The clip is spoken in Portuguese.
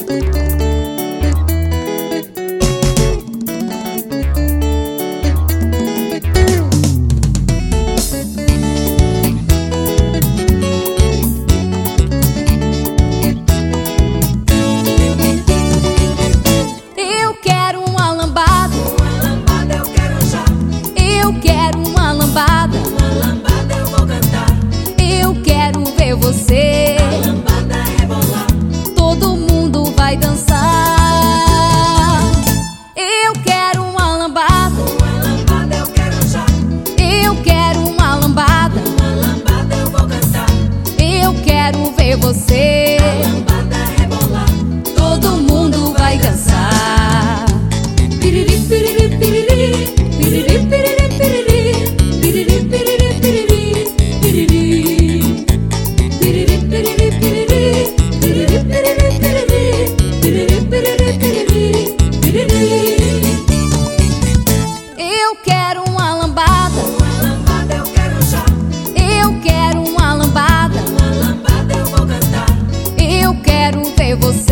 Você, a lambada rebolar, todo mundo vai dançar. Eu quero uma lambada eu quero já. Eu quero uma lambada eu vou cantar. Eu quero ver você, a lambada rebolar, todo mundo vai dançar. Piriri, piriri, piriri, piriri, piriri, piriri, piriri, piriri, piriri, piriri. Eu quero uma lambada eu quero já. Eu quero uma lambada eu vou cantar. Eu quero ver você.